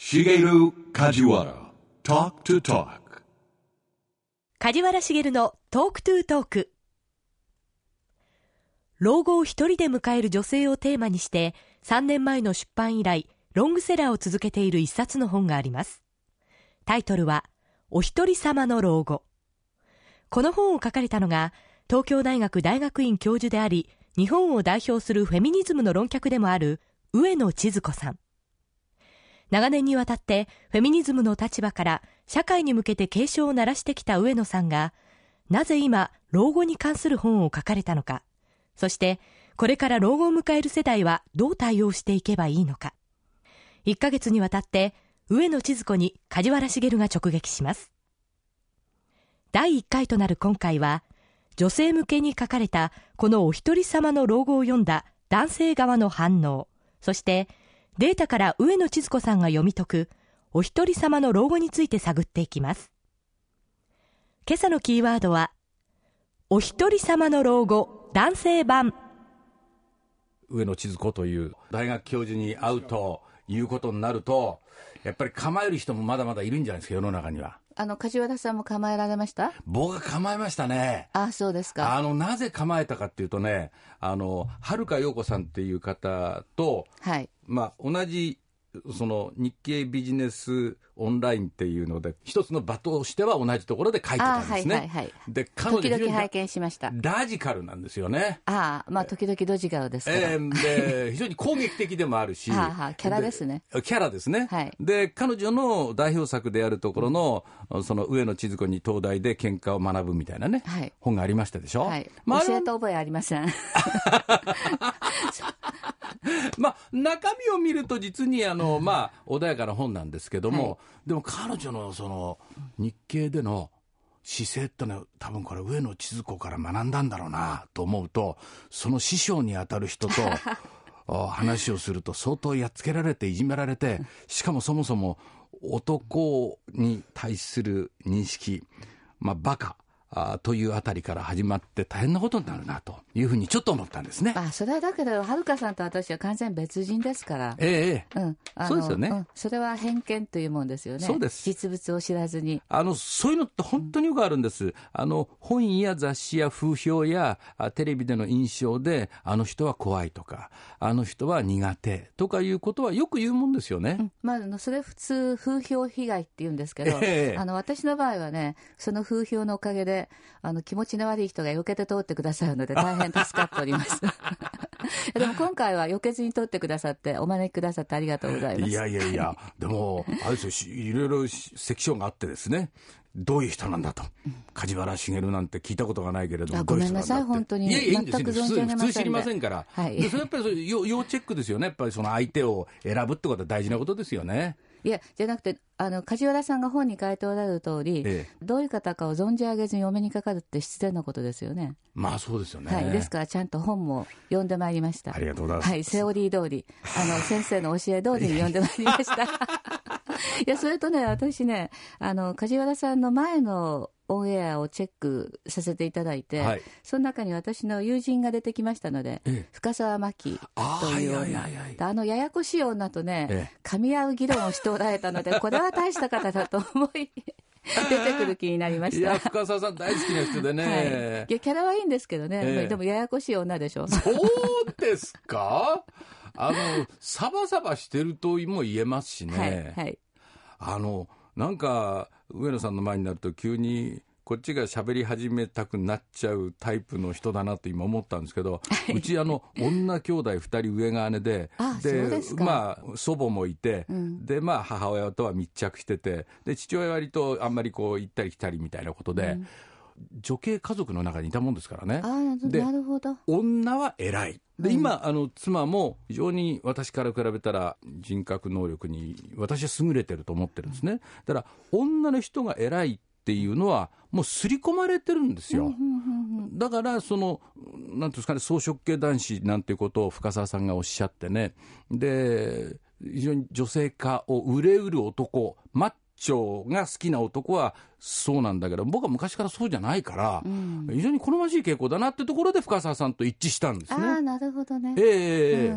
Shigeru Kajiwara Talk to Talk。 梶原茂のトークトゥートーク。老後を一人で迎える女性をテーマにして3年前の出版以来ロングセラーを続けている一冊の本があります。タイトルはお一人様の老後。この本を書かれたのが東京大学大学院教授であり、日本を代表するフェミニズムの論客でもある上野千鶴子さん。長年にわたってフェミニズムの立場から社会に向けて警鐘を鳴らしてきた上野さんが、なぜ今老後に関する本を書かれたのか、そしてこれから老後を迎える世代はどう対応していけばいいのか。1ヶ月にわたって上野千鶴子に梶原茂が直撃します。第1回となる今回は、女性向けに書かれたこのお一人様の老後を読んだ男性側の反応、そしてデータから上野千鶴子さんが読み解くお一人様の老後について探っていきます。今朝のキーワードはお一人様の老後男性版。 上野千鶴子という大学教授に会うということになると、やっぱり構える人もまだまだいるんじゃないですか、世の中には。 梶原さんも構えられました？ 僕は構えましたね。 あ、そうですか。 なぜ構えたかっていうとね、春香陽子さんっていう方と、 はい、 同じその日経ビジネスオンラインっていうので一つの場としては同じところで書いてたんですね。で、彼女時々拝見しました。 ラジカルなんですよね。 時々ロジカルですから、 で非常に攻撃的でもあるしキャラですね。 キャラですね、はい、で彼女の代表作であるところの、その上野千鶴子に東大で喧嘩を学ぶみたいなね、はい、本がありましたでしょ、はい、 教えた覚えありません中身を見ると実に穏やかな本なんですけども、はい、でも彼女のその日経での姿勢ってのは多分これ上野千鶴子から学んだんだろうなと思うと、その師匠にあたる人と話をすると相当やっつけられていじめられて、しかもそもそも男に対する認識、バカというあたりから始まって大変なことになるなというふうにちょっと思ったんですね。 それはだけど春香さんと私は完全別人ですから。 そうですよね、 それは偏見というもんですよね。 そうです。 実物を知らずにそういうのって本当によくあるんです。本や雑誌や風評やテレビでの印象であの人は怖いとかあの人は苦手とかいうことはよく言うもんですよね。 それ普通風評被害って言うんですけど、私の場合はね、その風評のおかげで気持ちの悪い人が避けて通ってくださるので大変助かっておりますでも今回は避けずに通ってくださってお招きくださってありがとうございます。 いやでもあれですよ、いろいろセクションがあってですね、どういう人なんだと、梶原茂なんて聞いたことがないけれども、 ごめんなさい、本当に全く存じ上げませんで。 普通知りませんから、でそれやっぱり要チェックですよね。やっぱりその相手を選ぶってことは大事なことですよね。 いや、じゃなくて梶原さんが本に書いておられる通り、どういう方かを存じ上げずにお目にかかるって必然なことですよね。 そうですよね、 ですからちゃんと本も読んでまいりました。 ありがとうございます、 セオリー通り先生の教え通りに読んでまいりましたいや、それとね、私ね、梶原さんの前のオンエアをチェックさせていただいて、その中に私の友人が出てきましたので、深沢真紀というようなややこしい女とね、噛み合う議論をしておられたので、これは大した方だと思い出てくる気になりました。 いや、深沢さん大好きな人でね、 いや、キャラはいいんですけどね、でもややこしい女でしょ。 そうですかサバサバしてるとも言えますしね、なんか上野さんの前になると急にこっちが喋り始めたくなっちゃうタイプの人だなと今思ったんですけど、うち女兄弟2人上が姉で、祖母もいて、で母親とは密着してて、で父親は割とあんまりこう行ったり来たりみたいなことで、女系家族の中にいたもんですからね。 なるほど。 女は偉いで、今妻も非常に私から比べたら人格能力に私は優れてると思ってるんですね。だから女の人が偉いっていうのはもう刷り込まれてるんですよ。だからなんていうんですかね、草食系男子なんていうことを深沢さんがおっしゃってね、で非常に女性化を憂うる男、マッチョが好きな男はそうなんだけど、僕は昔からそうじゃないから、非常に好ましい傾向だなってところで深沢さんと一致したんですね。 なるほどね。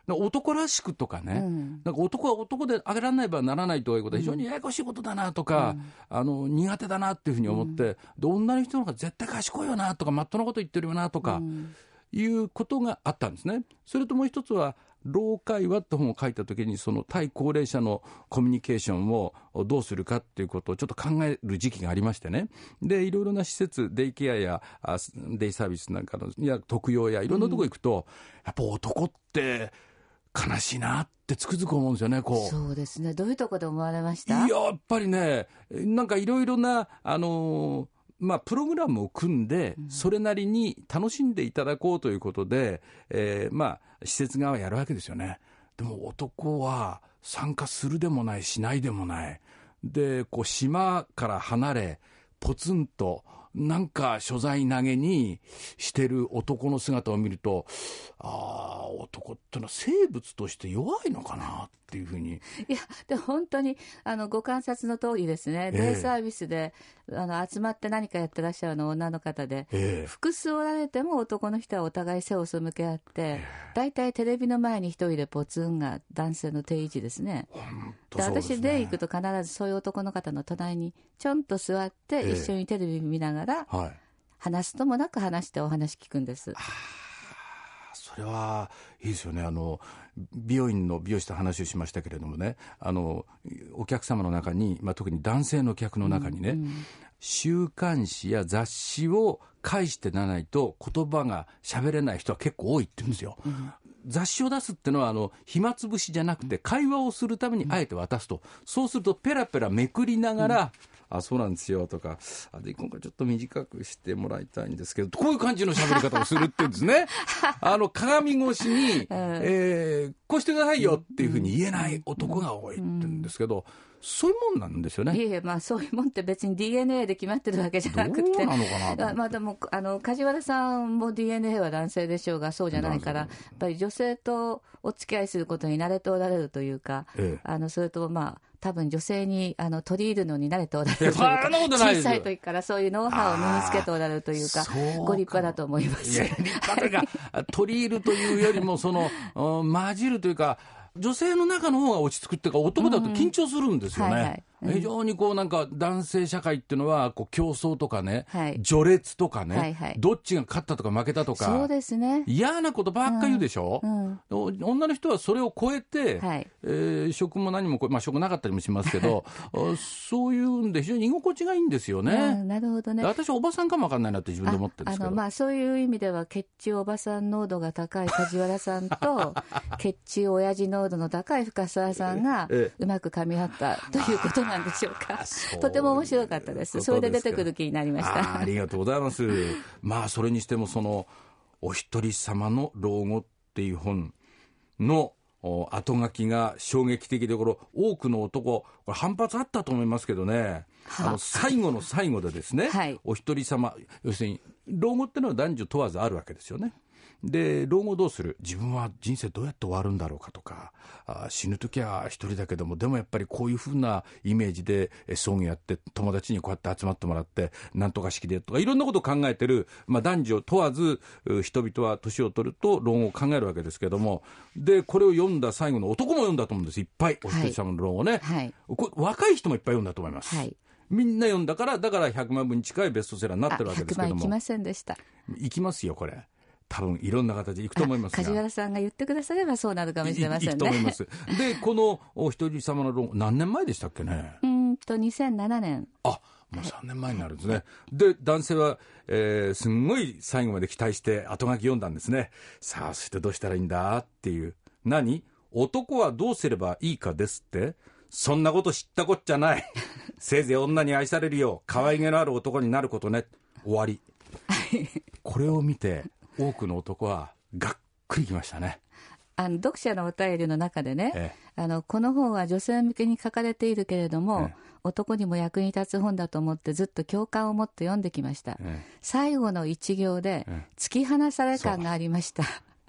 男らしくとかね、なんか男は男であげられないばならないということは非常にややこしいことだなとか、苦手だなっていうふうに思って、で女の人の方が絶対賢いよなとか、まっとうなこと言ってるよなとか、いうことがあったんですね。それともう一つは、老会話って本を書いたときに、その対高齢者のコミュニケーションをどうするかっていうことをちょっと考える時期がありましてね。で、いろいろな施設、デイケアやデイサービスなんかのや特養やいろんなとこ行くと、やっぱ男って悲しいなってつくづく思うんですよね。こう。 そうですね。どういうところで思われました？ いや、やっぱりね、なんかいろいろなプログラムを組んで、それなりに楽しんでいただこうということで、施設側はやるわけですよね。でも男は参加するでもない、しないでもない。で、こう島から離れ、ポツンと、なんか所在投げにしてる男の姿を見ると、男ってのは生物として弱いのかなっていうふうに。 いや、でも本当にご観察の通りですね、デイサービスで集まって何かやってらっしゃるの女の方で、複数おられても男の人はお互い背を背け合って、大体テレビの前に一人でポツンが男性の定位置ですね。で、私で行くと必ずそういう男の方の隣にちょんと座って一緒にテレビ見ながら、話すともなく話してお話聞くんです。 それはいいですよね。美容院の美容師と話をしましたけれどもね、お客様の中に、特に男性の客の中にね、週刊誌や雑誌を介してならないと言葉が喋れない人は結構多いって言うんですよ。雑誌を出すってのは暇つぶしじゃなくて会話をするためにあえて渡すと、そうするとペラペラめくりながら、そうなんですよとか、で今回ちょっと短くしてもらいたいんですけど、こういう感じの喋り方をするっていうんですね。鏡越しに、こうしてくださいよっていうふうに言えない男が多いって言うんですけど、そういうもんなんですよね。 いえ、そういうもんって別に DNA で決まってるわけじゃなくて、 どうなのかな。 でも梶原さんも DNA は男性でしょうが、そうじゃないから、やっぱり女性とお付き合いすることに慣れておられるというか、それと多分女性に取り入るのに慣れておられるというか、小さい時からそういうノウハウを身につけておられるというか、ご立派だと思います。 いや、立派というか取り入るというよりも混じるというか、女性の中の方が落ち着くっていうか、男だと緊張するんですよね。非常になんか男性社会っていうのは競争とかね、序列とかね、どっちが勝ったとか負けたとか、 そうですね、 嫌なことばっか言うでしょ。女の人はそれを超えて、職も何も職なかったりもしますけどそういうんで非常に居心地がいいんですよね。 なるほどね。 私はおばさんかもわかんないなって自分で思ってるんですけど、 そういう意味ではケッチおばさん濃度が高い梶原さんとケッチ親父濃度の高い深澤さんがうまく噛み合ったということなんでしょうか。とても面白かったです。それで出てくる気になりました。 ありがとうございます。それにしてもお一人様の老後っていう本の後書きが衝撃的で、多くの男反発あったと思いますけどね、最後の最後でですね、お一人様、要するに老後ってのは男女問わずあるわけですよね。で、老後どうする、自分は人生どうやって終わるんだろうかとか、死ぬときは一人だけども、でもやっぱりこういうふうなイメージで葬儀やって、友達にこうやって集まってもらってなんとか式でとか、いろんなことを考えてる、男女問わず人々は年を取ると老後を考えるわけですけども、でこれを読んだ最後の男も読んだと思うんです。いっぱいお一人様の老後ね、若い人もいっぱい読んだと思います。みんな読んだから、100万部に近いベストセラーになってるわけですけども。 100万いきませんでした。 いきますよ、これ多分いろんな形でいくと思いますが、 梶原さんが言ってくださればそうなるかもしれませんね。 いくと思います。で、このお一人様の老後、何年前でしたっけね。 2007年。 もう3年前になるんですね。で、男性は、すんごい最後まで期待して後書き読んだんですね。さあ、そしてどうしたらいいんだっていう。男はどうすればいいかですって、そんなこと知ったこっちゃない。せいぜい女に愛されるよう可愛げのある男になることね。終わり。これを見て多くの男はがっくりきましたね。 読者のお便りの中でね、この本は女性向けに書かれているけれども、男にも役に立つ本だと思ってずっと共感を持って読んできました。最後の一行で突き放され感がありました。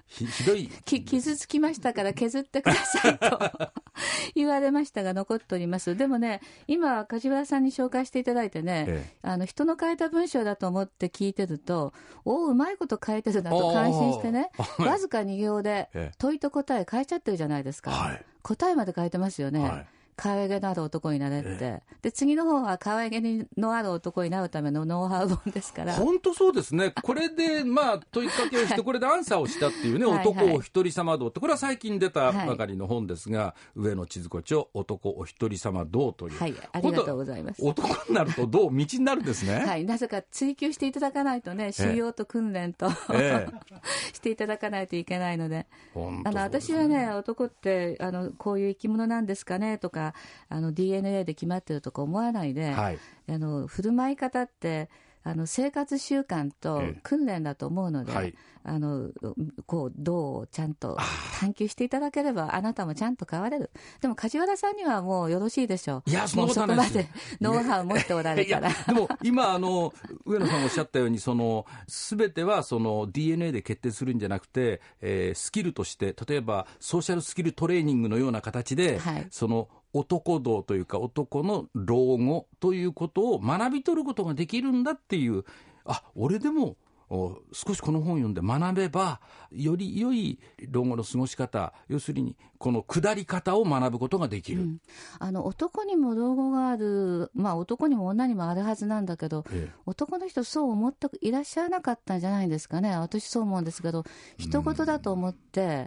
ひどい傷つきましたから削ってくださいと言われましたが残っております。でもね、今梶原さんに紹介していただいてね、人の書いた文章だと思って聞いてると、うまいこと書いてるなと感心してね、わずか2行で問いと答え書いちゃってるじゃないですか、はい、答えまで書いてますよね、はい、可愛げのある男になれって、で次の方は可愛げのある男になるためのノウハウ本ですから。 本当そうですね。これで問いかけをしてこれでアンサーをしたっていうね、男お一人様道って、これは最近出たばかりの本ですが、上野千鶴子著男お一人様道という、 はい、ありがとうございます。 男になると道になるんですね。 はい、なぜか追求していただかないとね、修行と訓練と、していただかないといけないので、私はね、男ってこういう生き物なんですかねとか、DNA で決まってるとか思わないで、はい、振る舞い方って生活習慣と訓練だと思うので、はい、道をちゃんと探求していただければあなたもちゃんと変われる。でも梶原さんにはもうよろしいでしょう。 いや、そんなことないです。 もうそこまでノウハウを持っておられるからでも今上野さんおっしゃったように、全てはDNA で決定するんじゃなくて、スキルとして例えばソーシャルスキルトレーニングのような形で、はい、男道というか男の老後ということを学び取ることができるんだっていう、俺でも少しこの本を読んで学べばより良い老後の過ごし方、要するにこの下り方を学ぶことができる、 男にも老後がある、男にも女にもあるはずなんだけど、男の人そう思っていらっしゃらなかったんじゃないですかね。私そう思うんですけど、人事だと思って、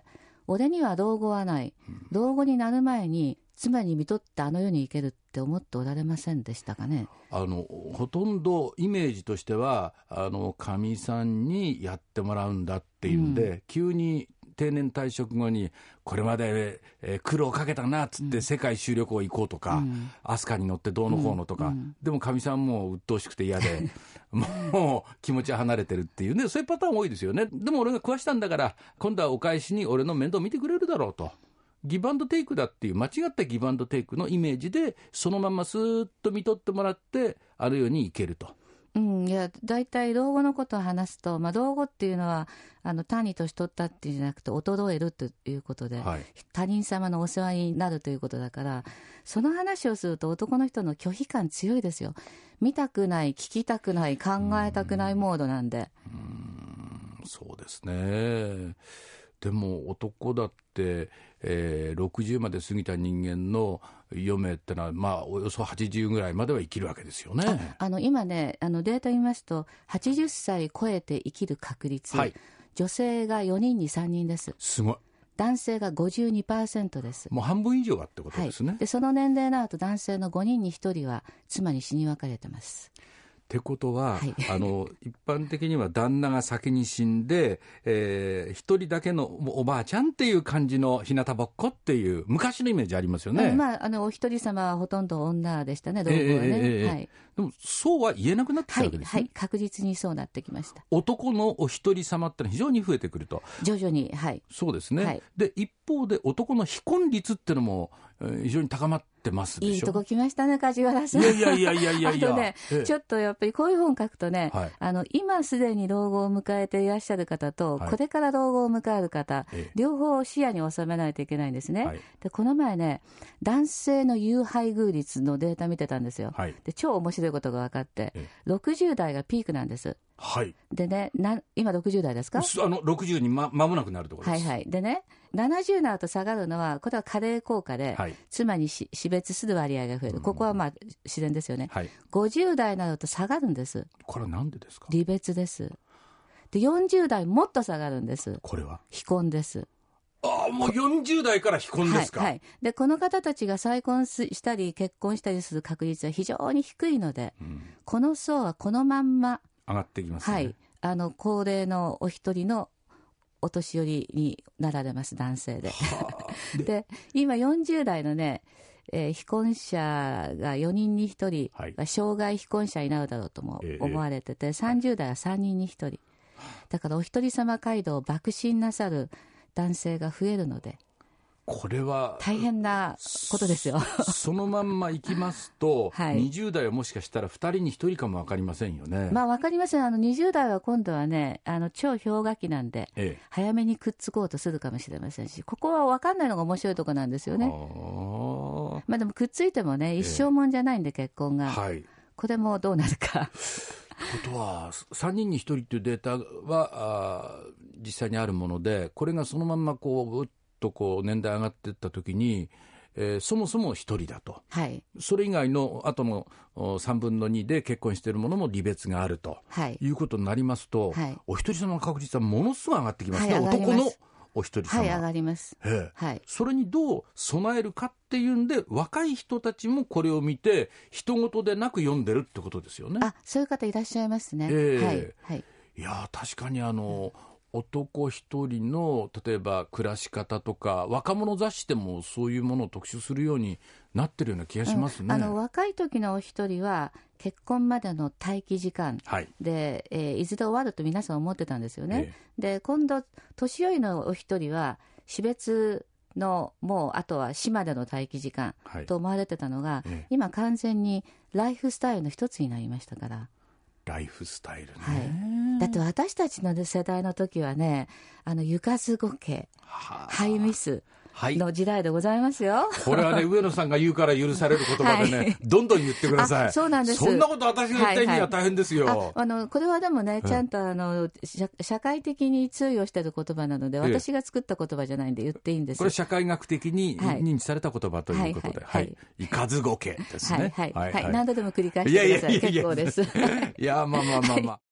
俺には老後はない、老後になる前に妻に見とって世に行けるって思っておられませんでしたかね。 ほとんどイメージとしてはかみさんにやってもらうんだっていうんで、急に定年退職後にこれまで、苦労かけたなっつって世界一周旅行行こうとか、飛鳥に乗ってどうのこうのとか、でもかみさんも鬱陶しくて嫌でもう気持ち離れてるっていうね、そういうパターン多いですよね。でも俺が食わしたんだから今度はお返しに俺の面倒見てくれるだろうと、ギブアンドテイクだっていう間違ったギブアンドテイクのイメージでそのまますーっと見とってもらってあるようにいけると。 いやだいたい老後のことを話すと、老後っていうのは単に年取ったっていうんじゃなくて衰えるということで、はい、他人様のお世話になるということだから、その話をすると男の人の拒否感強いですよ。見たくない、聞きたくない、考えたくないモードなんで。 そうですね。でも男だって、60まで過ぎた人間の余命ってのは、およそ80ぐらいまでは生きるわけですよね。 今ねデータ見ますと80歳超えて生きる確率、はい、女性が4人に3人です。 すごい。 男性が 52% です。 もう半分以上がってことですね、はい、 でその年齢になると男性の5人に1人は妻に死に別れてます。 ってことは、 はい、 一般的には旦那が先に死んで、一人だけのおばあちゃんっていう感じの日向ぼっこっていう昔のイメージありますよね。 お一人様はほとんど女でしたね、老後はね、はい、 でもそうは言えなくなってきたわけですね。 はい、確実にそうなってきました。 男のお一人様ってのは非常に増えてくると。 徐々に、はい、 そうですね、 はい、 で一方で男の非婚率ってのも非常に高まってますでしょ。 いいとこ来ましたね、梶原さん。 いやあとね、ちょっとやっぱりこういう本書くとね、はい、今すでに老後を迎えていらっしゃる方と、はい、これから老後を迎える方、両方視野に収めないといけないんですね、はい、でこの前ね、男性の有配偶率のデータ見てたんですよ、はい、で超面白いことが分かって、60代がピークなんです。 はい、 でね、今60代ですか ？60に間もなくなるところです。 はいはい。でね、70になると下がるのは、これは加齢効果で、はい、妻に死別する割合が増える。ここは自然ですよね、はい、50代になると下がるんです。 これはなんでですか？ 離別です。で40代もっと下がるんです。 これは非婚です。 もう40代から非婚ですか？ はいはい、でこの方たちが再婚したり結婚したりする確率は非常に低いので、この層はこのまんま上がってきますね。 はい、高齢のお一人のお年寄りになられます、男性で。で今40代のね、非婚者が4人に1人が生涯非婚者になるだろうとも思われてて、30代は3人に1人だからお一人様街道を爆心なさる男性が増えるので、 これは大変なことですよ。 そのまんま行きますと、 はい、 20代はもしかしたら2人に1人かも分かりませんよね。 まあ、分かりません。20代は今度はね、超氷河期なんで、早めにくっつこうとするかもしれませんし、ここは分かんないのが面白いところなんですよね。まあ、でもくっついてもね、一生もんじゃないんで、結婚が、はい、これもどうなるか。 ということは3人に1人というデータは実際にあるもので、これがそのまんまこうぐっとこう年代上がっていったときに、そもそも1人だと、はい、それ以外のあとの3分の2で結婚しているものも離別があると、はい、いうことになりますと、はい、お一人様の確率はものすごい上がってきますね、はい、男のお一人様、 はい、上がります、 はい、それにどう備えるかっていうんで、若い人たちもこれを見て人事でなく読んでるってことですよね。 あ、そういう方いらっしゃいますね、はいはい、 いや確かに男一人の例えば暮らし方とか、若者雑誌でもそういうものを特集するようになってるような気がしますね。 若い時のお一人は結婚までの待機時間で、いずれ終わると皆さん思ってたんですよね、で今度年寄りのお一人は死別のもうあとは死までの待機時間と思われてたのが、今完全にライフスタイルの一つになりましたから。 ライフスタイルね、 はい、だって私たちの世代の時はね、行かずごけ、ハイミスの時代でございますよ、 これはね上野さんが言うから許される言葉でね、はい、どんどん言ってください。 そうなんです。 そんなこと私が言った意味は大変ですよ、 はいはい、これはでもね、ちゃんと社会的に通用している言葉なので、私が作った言葉じゃないんで言っていいんです。 これ社会学的に認知された言葉ということで、いかずごけですね。 はいはいはい、何度でも繰り返してください。結構です。 いやまあまあまあまあ